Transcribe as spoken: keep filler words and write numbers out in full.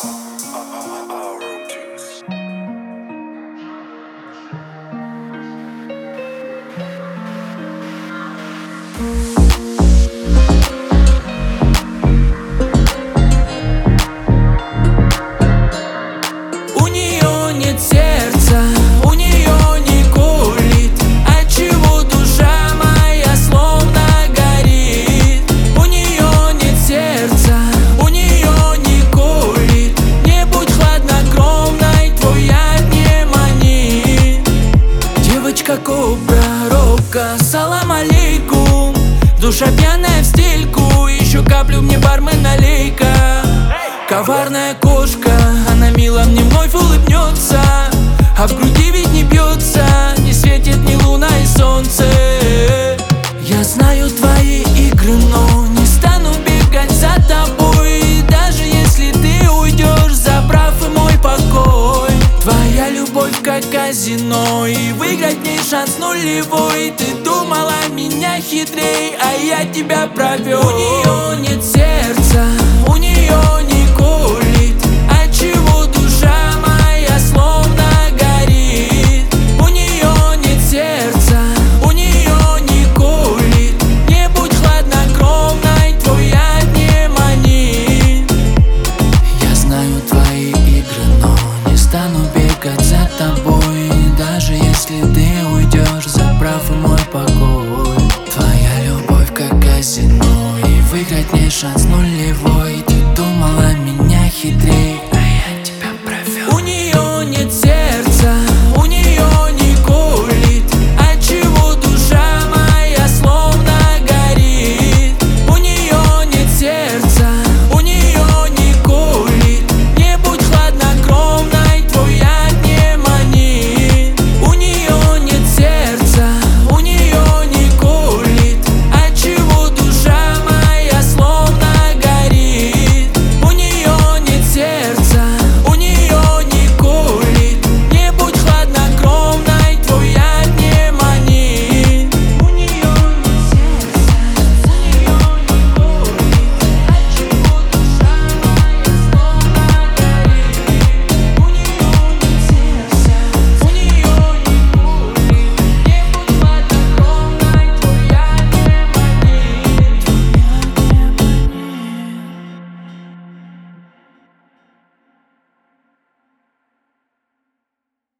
У нее нет сердца, у нее не курит, отчего душа моя словно горит. У нее нет сердца, у нее не курит, не будь хладнокровной, твой яд не манит. Девочка кобра, робка, салам алейкум, душа пьяная в стельку, еще каплю мне бармен налей-ка. Коварная кошка, она мило мне вновь улыбнется, а в груди ведь не бьется, не светит ни луна и солнце. Я знаю твои игры, но не стану бегать за тобой, даже если ты уйдешь, забрав и мой покой. Твоя любовь как казино, и выиграть в ней шанс нулевой. Ты думала меня хитрей, а я тебя провел. У нее нет сердца,